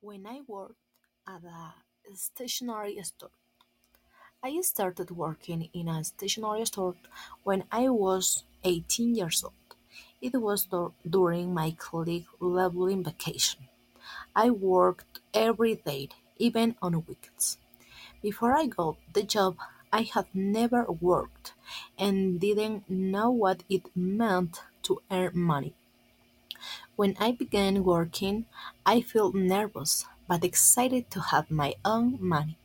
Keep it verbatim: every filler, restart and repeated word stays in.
When I worked at a stationery store, I started working in a stationery store when I was eighteen years old. It was dur- during my colleague leveling vacation. I worked every day, even on weekends. Before I got the job, I had never worked and didn't know what it meant to earn money. When I began working, I felt nervous but excited to have my own money.